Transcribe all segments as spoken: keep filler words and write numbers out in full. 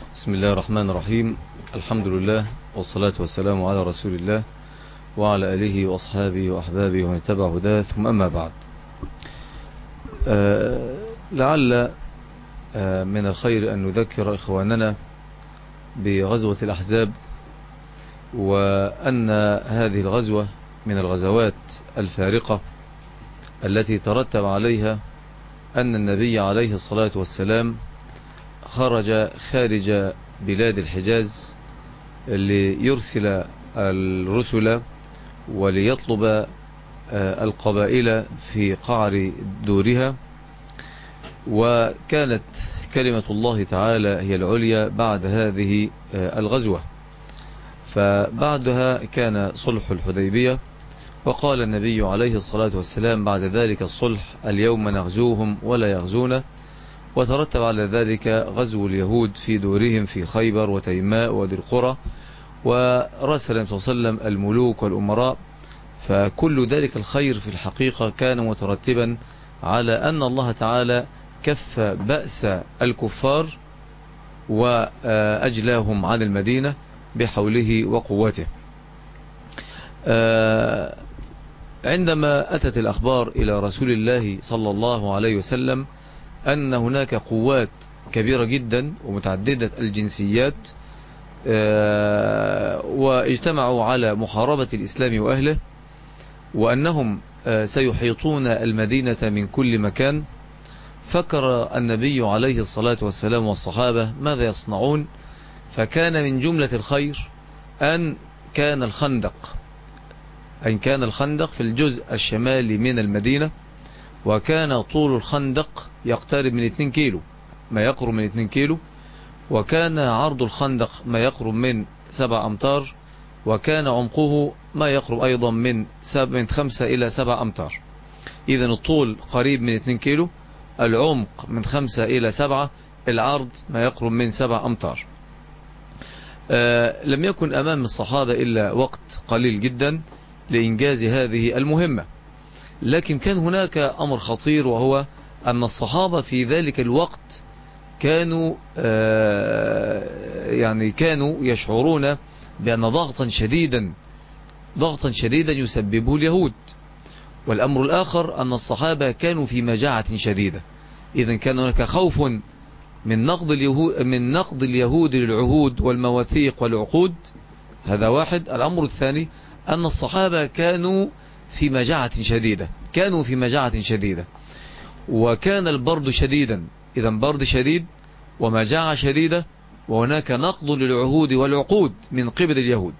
بسم الله الرحمن الرحيم. الحمد لله والصلاة والسلام على رسول الله وعلى آله وأصحابه وأحبابه ومن تبع هداه، ثم أما بعد. آه لعل آه من الخير أن نذكر إخواننا بغزوة الأحزاب، وأن هذه الغزوة من الغزوات الفارقة التي ترتب عليها أن النبي عليه الصلاة والسلام خرج خارج بلاد الحجاز ليرسل الرسل وليطلب القبائل في قعر دورها، وكانت كلمة الله تعالى هي العليا بعد هذه الغزوة. فبعدها كان صلح الحديبية، وقال النبي عليه الصلاة والسلام بعد ذلك الصلح: اليوم نغزوهم ولا يغزونا. وترتب على ذلك غزو اليهود في دورهم في خيبر وتيماء وذي القرى، ورسل النبي صلى الله عليه وسلم الملوك والأمراء. فكل ذلك الخير في الحقيقة كان مترتبا على أن الله تعالى كف بأس الكفار وأجلاهم عن المدينة بحوله وقوته. عندما أتت الأخبار إلى رسول الله صلى الله عليه وسلم أن هناك قوات كبيرة جدا ومتعددة الجنسيات واجتمعوا على محاربة الإسلام وأهله، وأنهم سيحيطون المدينة من كل مكان، فكر النبي عليه الصلاة والسلام والصحابة ماذا يصنعون. فكان من جملة الخير أن كان الخندق أن كان الخندق في الجزء الشمالي من المدينة، وكان طول الخندق يقترب من اثنين كيلو، ما يقرب من اثنين كيلو، وكان عرض الخندق ما يقرب من سبع أمتار، وكان عمقه ما يقرب أيضا من من خمسة إلى سبع أمتار. إذن الطول قريب من اثنين كيلو، العمق من خمسة إلى سبعة، العرض ما يقرب من سبع أمتار. آه لم يكن أمام الصحابة إلا وقت قليل جدا لإنجاز هذه المهمة، لكن كان هناك أمر خطير، وهو أن الصحابة في ذلك الوقت كانوا آه يعني كانوا يشعرون بأن ضغطا شديدا ضغطا شديدا يسببه اليهود. والأمر الآخر أن الصحابة كانوا في مجاعة شديدة، إذن كان هناك خوف من نقض اليهود من نقض اليهود للعهود والمواثيق والعقود. هذا واحد. الأمر الثاني أن الصحابة كانوا في مجاعة شديدة كانوا في مجاعة شديدة وكان البرد شديدا. إذن برد شديد ومجاعة شديدة، وهناك نقض للعهود والعقود من قبل اليهود.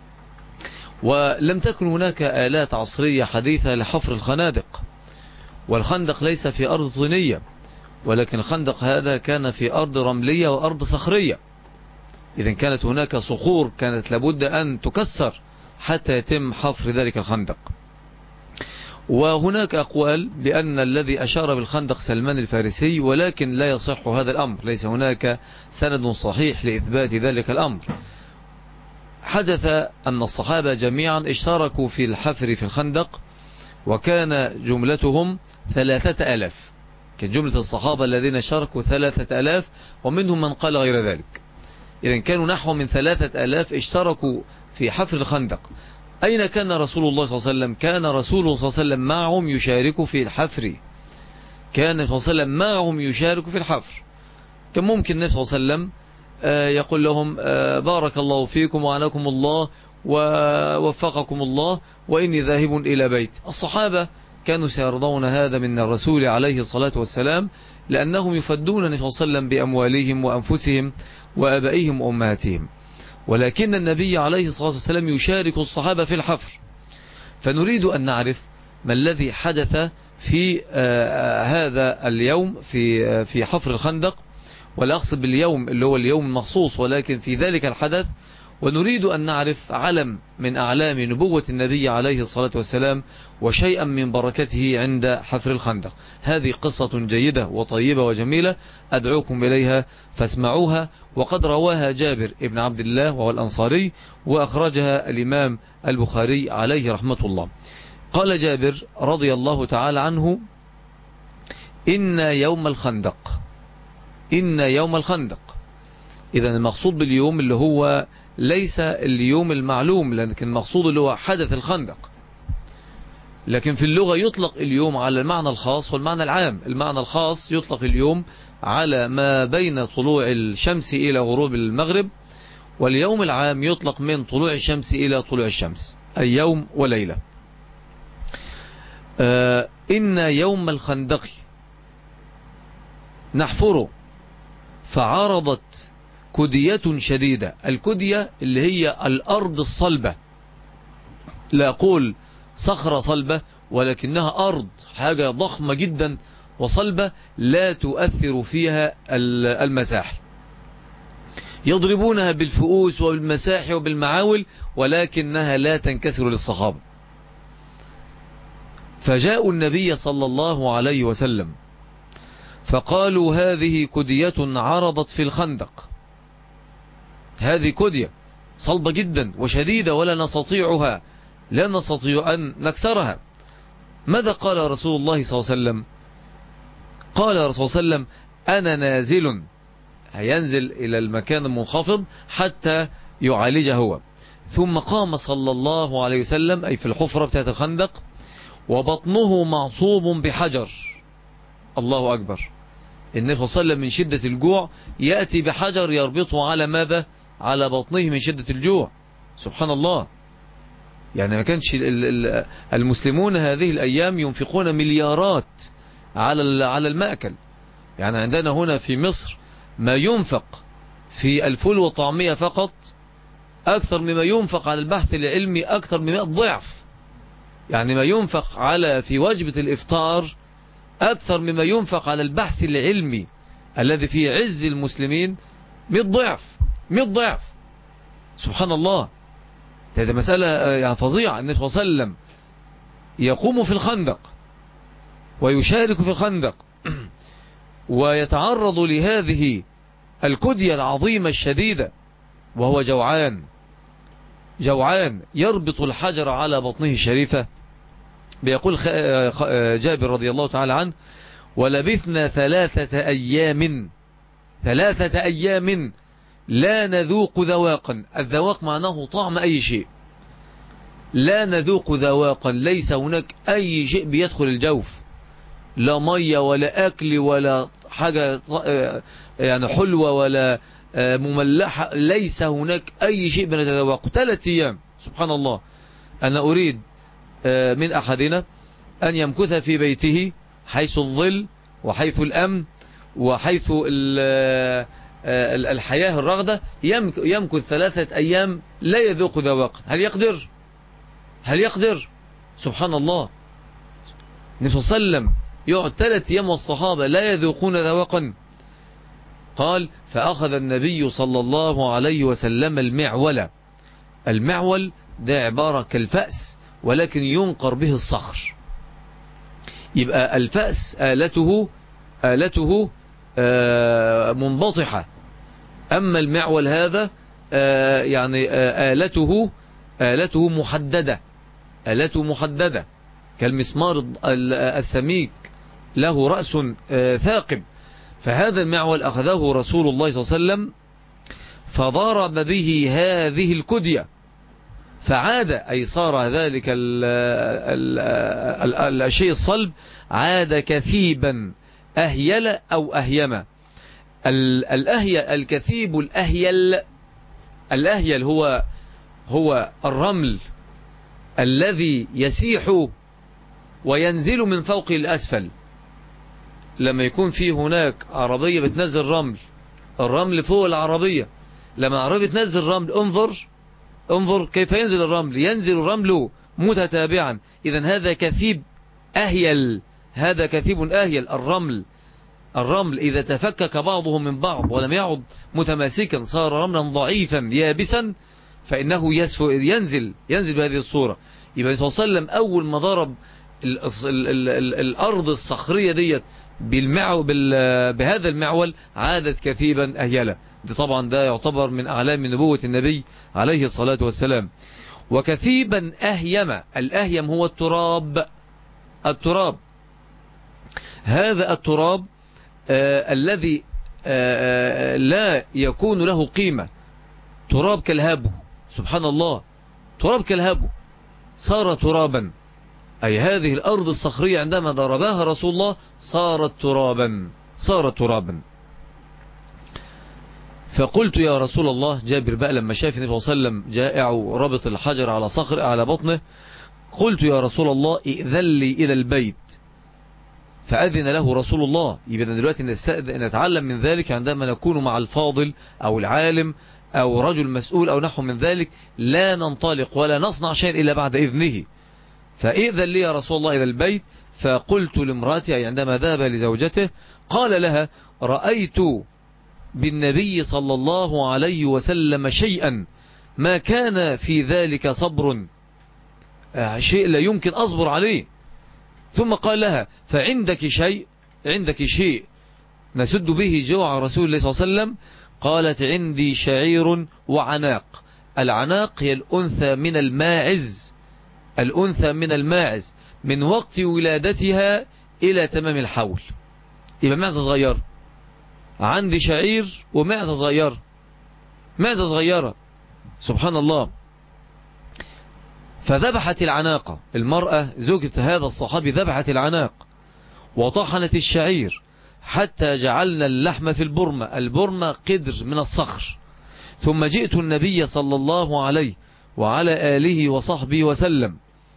ولم تكن هناك آلات عصرية حديثة لحفر الخنادق، والخندق ليس في أرض طينية، ولكن الخندق هذا كان في أرض رملية وأرض صخرية. إذن كانت هناك صخور كانت لابد أن تكسر حتى يتم حفر ذلك الخندق. وهناك أقوال بأن الذي أشار بالخندق سلمان الفارسي، ولكن لا يصح هذا الأمر، ليس هناك سند صحيح لإثبات ذلك الأمر. حدث أن الصحابة جميعا اشتركوا في الحفر في الخندق، وكان جملتهم ثلاثة ألاف. كان جملة الصحابة الذين اشتركوا ثلاثة ألاف، ومنهم من قال غير ذلك. إذن كانوا نحو من ثلاثة ألاف اشتركوا في حفر الخندق. أين كان رسول الله صلى الله عليه وسلم؟ كان رسول الله صلى الله عليه وسلم معهم يشارك في الحفر كان صلى الله عليه وسلم معهم يشارك في الحفر. كان ممكن النبي صلى الله عليه وسلم يقول لهم: بارك الله فيكم وعناكم الله ووفقكم الله وإني ذاهب إلى بيت. الصحابة كانوا سيرضون هذا من الرسول عليه الصلاة والسلام، لأنهم يفدون النبي صلى الله عليه وسلم بأموالهم وأنفسهم وأبائهم وأمهاتهم. ولكن النبي عليه الصلاة والسلام يشارك الصحابة في الحفر. فنريد أن نعرف ما الذي حدث في هذا اليوم في في حفر الخندق، ولا أقصد باليوم اللي هو اليوم المخصوص، ولكن في ذلك الحدث. ونريد أن نعرف علم من أعلام نبوة النبي عليه الصلاة والسلام وشيئا من بركته عند حفر الخندق. هذه قصة جيدة وطيبة وجميلة، أدعوكم إليها فاسمعوها. وقد رواها جابر ابن عبد الله وهو الأنصاري، وأخرجها الإمام البخاري عليه رحمة الله. قال جابر رضي الله تعالى عنه: إن يوم الخندق إن يوم الخندق إذن المقصود باليوم اللي هو ليس اليوم المعلوم، لكن المقصود اللي هو حدث الخندق. لكن في اللغة يطلق اليوم على المعنى الخاص والمعنى العام. المعنى الخاص يطلق اليوم على ما بين طلوع الشمس إلى غروب المغرب، واليوم العام يطلق من طلوع الشمس إلى طلوع الشمس، أي يوم وليلة. آه إن يوم الخندق نحفره فعرضت كدية شديدة. الكدية اللي هي الأرض الصلبة، لا أقول صخرة صلبة، ولكنها أرض، حاجة ضخمة جدا وصلبة لا تؤثر فيها المساحة. يضربونها بالفؤوس وبالمساحة وبالمعاول، ولكنها لا تنكسر للصحابة. فجاءوا النبي صلى الله عليه وسلم فقالوا هذه كدية عرضت في الخندق، هذه كدية صلبة جدا وشديدة ولا نستطيعها، لا نستطيع أن نكسرها. ماذا قال رسول الله صلى الله عليه وسلم؟ قال رسول الله صلى الله عليه وسلم أنا نازل، هينزل إلى المكان المنخفض حتى يعالجه هو. ثم قام صلى الله عليه وسلم، أي في الحفرة بتاعت الخندق، وبطنه معصوب بحجر. الله أكبر. النبي صلى الله عليه وسلم من شدة الجوع يأتي بحجر يربطه على ماذا؟ على بطنه من شدة الجوع. سبحان الله. يعني ما كانش المسلمون هذه الأيام ينفقون مليارات على على المأكل. يعني عندنا هنا في مصر ما ينفق في الفول والطعمية فقط أكثر مما ينفق على البحث العلمي أكثر من مئة ضعف. يعني ما ينفق على في وجبة الإفطار أكثر مما ينفق على البحث العلمي الذي في عز المسلمين مئة ضعف، مئة ضعف. سبحان الله. هذه مسألة يعني فظيعة. النبي صلى الله عليه وسلم يقوم في الخندق ويشارك في الخندق ويتعرض لهذه الكدية العظيمة الشديدة وهو جوعان، جوعان، يربط الحجر على بطنه الشريفة. بيقول جابر رضي الله تعالى عنه ولبثنا ثلاثة أيام، ثلاثة أيام لا نذوق ذواقا. الذواق معناه طعم أي شيء. لا نذوق ذواقا، ليس هناك أي شيء بيدخل الجوف، لا مية ولا أكل ولا حاجة يعني حلوة ولا مملحة، ليس هناك أي شيء بنتذوقه. ثلاثة أيام. سبحان الله. أنا أريد من أحدنا أن يمكث في بيته حيث الظل وحيث الأمن وحيث الحياة الرغدة، يمكث ثلاثة أيام لا يذوق ذواقا. هل يقدر؟ هل يقدر؟ سبحان الله. النبي صلى الله عليه وسلم يقعد ثلاثة أيام والصحابة لا يذوقون ذواقا. قال فأخذ النبي صلى الله عليه وسلم المعول. المعول ده عبارة كالفأس ولكن ينقر به الصخر. يبقى الفأس آلته آلته آه منبطحة، أما المعول هذا آه يعني آه آلته آلته محددة، آلته محددة كالمسمار السميك له رأس آه ثاقب. فهذا المعول أخذه رسول الله صلى الله عليه وسلم فضرب به هذه الكدية فعاد، أي صار ذلك الشيء الصلب عاد كثيبا أهيل أو أهيم. الأهيل الكثيب الأهيل، الأهيل هو هو الرمل الذي يسيح وينزل من فوق الأسفل. لما يكون في هناك عربية بتنزل رمل، الرمل فوق العربية، لما العربية بتنزل رمل انظر انظر كيف ينزل الرمل، ينزل الرمل متتابعا. إذن هذا كثيب أهيل، هذا كثيب أهيل. الرمل الرمل إذا تفكك بعضه من بعض ولم يعد متماسكا صار رملا ضعيفا يابسا فإنه ينزل ينزل بهذه الصورة. يبقى صلى الله عليه وسلم أول ما ضرب ال ال ال ال الأرض الصخرية ديت بالمعو بهذا المعول عادت كثيبا أهيلا. دي طبعا ده يعتبر من أعلام نبوة النبي عليه الصلاة والسلام. وكثيبا أهيم، الأهيم هو التراب، التراب هذا التراب آه الذي لا يكون له قيمة. تراب كالهبو، سبحان الله، تراب كالهبو صار ترابا، أي هذه الأرض الصخرية عندما ضربها رسول الله صارت ترابا، صارت ترابا. فقلت يا رسول الله، جابر بقى لما شاف النبي صلى الله عليه وسلم جائع وربط الحجر على صخر على بطنه، قلت يا رسول الله ائذن لي إلى البيت، فأذن له رسول الله. يبقى دلوقتي نتعلم من ذلك عندما نكون مع الفاضل أو العالم أو رجل مسؤول أو نحو من ذلك، لا ننطلق ولا نصنع شيء إلا بعد إذنه. فإذن لي يا رسول الله إلى البيت. فقلت لامرأتي، أي عندما ذهب لزوجته، قال لها رأيت بالنبي صلى الله عليه وسلم شيئا ما كان في ذلك صبر، شيء لا يمكن أصبر عليه. ثم قال لها فعندك شيء، عندك شيء نسد به جوع رسول الله صلى الله عليه وسلم؟ قالت عندي شعير وعناق. العناق هي الأنثى من الماعز، الأنثى من الماعز من وقت ولادتها إلى تمام الحول، يبقى معزة صغيرة. عندي شعير ومعزة صغيرة، معزة صغيرة، سبحان الله. فذبحت العناقة، المرأة زوجة هذا الصحابي ذبحت العناق وطحنت الشعير حتى جعلنا اللحم في البرمة، البرمة قدر من الصخر. ثم جئت النبي صلى الله عليه وعلى آله وصحبه وسلم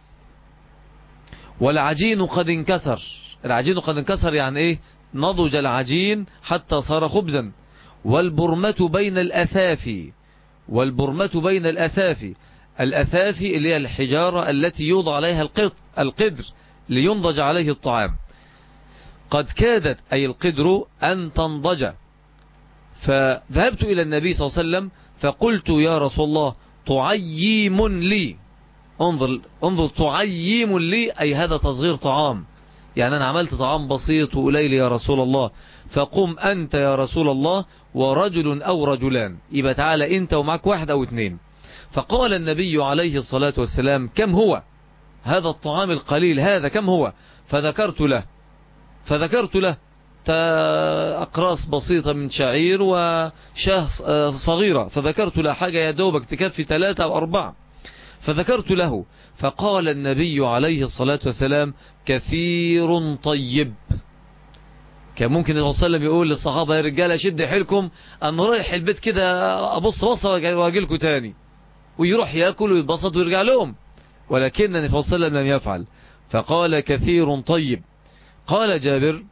والعجين قد انكسر. العجين قد انكسر يعني ايه؟ نضج العجين حتى صار خبزا. والبرمة بين الأثافي، والبرمة بين الأثافي، الأثافي اللي هي الحجارة التي يوضع عليها القط القدر لينضج عليه الطعام. قد كادت أي القدر أن تنضج. فذهبت إلى النبي صلى الله عليه وسلم فقلت يا رسول الله تعيم لي، انظر انظر تعيم لي، أي هذا تصغير طعام، يعني أنا عملت طعام بسيط وقليل يا رسول الله، فقم أنت يا رسول الله ورجل أو رجلان، يبقى تعالى أنت ومعك واحد أو اثنين. فقال النبي عليه الصلاة والسلام كم هو هذا الطعام القليل هذا، كم هو؟ فذكرت له فذكرت له أقراص بسيطة من شعير وشاه صغيرة، فذكرت له حاجة يا دوبك تكفي ثلاثة أو أربعة، فذكرت له. فقال النبي عليه الصلاة والسلام كثير طيب. كان ممكن النبي صلى الله عليه وسلم يقول للصحابة يا رجالة شد حيلكم، أنا رايح البيت كده أبص بصة وأجي لكم تاني، ويروح يأكل ويتبسط ويرجع لهم، ولكن النبي صلى الله عليه وسلم لم يفعل، فقال كثير طيب. قال جابر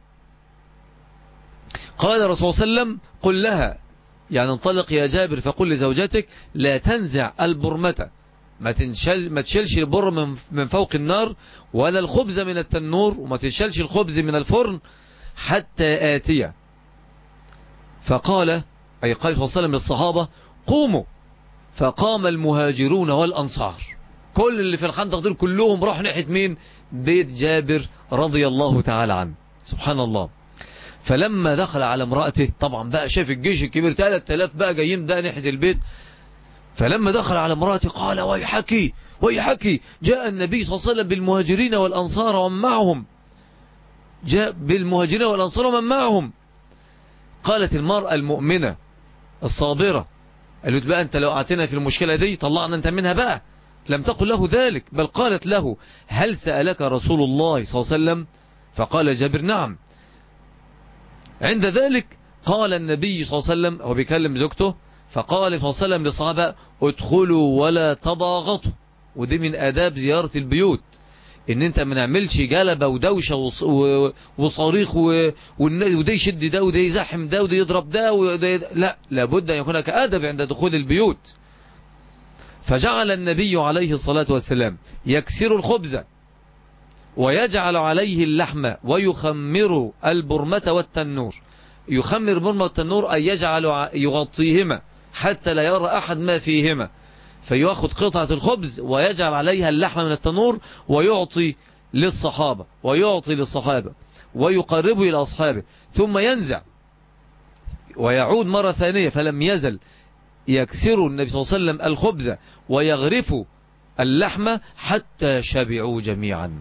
قال الرسول صلى الله عليه وسلم قل لها، يعني انطلق يا جابر فقل لزوجتك لا تنزع البرمة، ما تنشل ما تشيلش البر من من فوق النار، ولا الخبز من التنور، وما تشيلش الخبز من الفرن حتى آتية. فقال أي قال صلى الله عليه وسلم للصحابة قوموا. فقام المهاجرون والأنصار، كل اللي في الخندق دول كلهم راحوا ناحية مين؟ بيت جابر رضي الله تعالى عنه، سبحان الله. فلما دخل على امرأته، طبعا بقى شاف الجيش الكبير ثلاثة آلاف بقى جايين ده ناحية البيت، فلما دخل على امرأته قال ويحكي ويحكي جاء النبي صلى الله عليه وسلم بالمهاجرين والأنصار ومن معهم، جاء بالمهاجرين والأنصار ومن معهم. قالت المرأة المؤمنة الصابرة، قالت بقى أنت لو أعطينا في المشكلة دي طلعنا أنت منها بقى، لم تقل له ذلك، بل قالت له هل سألك رسول الله صلى الله عليه وسلم؟ فقال جابر نعم. عند ذلك قال النبي صلى الله عليه وسلم، هو بيكلم زوجته، فقال صلى الله عليه وسلم للصحابة ادخلوا ولا تضاغطوا. ودي من آداب زيارة البيوت، ان انت ما نعملش جلبة ودوشة وصريخ وده يشد ده وده يزحم ده وده يضرب ده وده، لا، لابد ان يكون هناك أدب عند دخول البيوت. فجعل النبي عليه الصلاة والسلام يكسر الخبز ويجعل عليه اللحم ويخمر البرمة والتنور. يخمر البرمة والتنور أي يجعل يغطيهما حتى لا يرى أحد ما فيهما، فيأخذ قطعة الخبز ويجعل عليها اللحم من التنور ويعطي للصحابة ويعطي للصحابة ويقربه إلى أصحابه، ثم ينزع ويعود مرة ثانية. فلم يزل يكسر النبي صلى الله عليه وسلم الخبز ويغرف اللحم حتى شبعوا جميعا.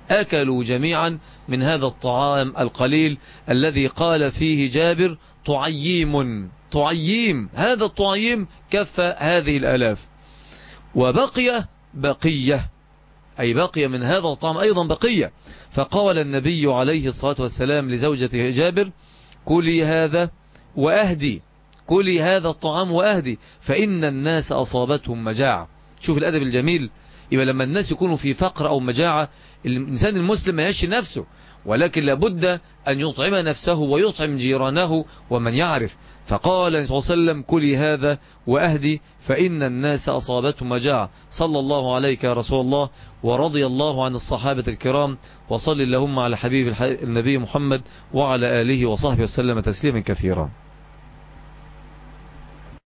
أكلوا جميعا من هذا الطعام القليل الذي قال فيه جابر طعيم طعيم، هذا الطعيم كفى هذه الآلاف. وبقي بقية، أي بقي من هذا الطعام أيضا بقية. فقال النبي عليه الصلاة والسلام لزوجة جابر كلي هذا وأهدي، كلي هذا الطعام وأهدي فإن الناس أصابتهم مجاعة. شوف الأدب الجميل. يبقى لما الناس يكونوا في فقر أو مجاعة، الإنسان المسلم ما يشي نفسه، ولكن لابد أن يطعم نفسه ويطعم جيرانه ومن يعرف. فقال صلى الله عليه وسلم كلي هذا وأهدي فإن الناس أصابتهم مجاعة. صلى الله عليك يا رسول الله، ورضي الله عن الصحابة الكرام، وصل اللهم على حبيب النبي محمد وعلى آله وصحبه وسلم تسليما كثيرا.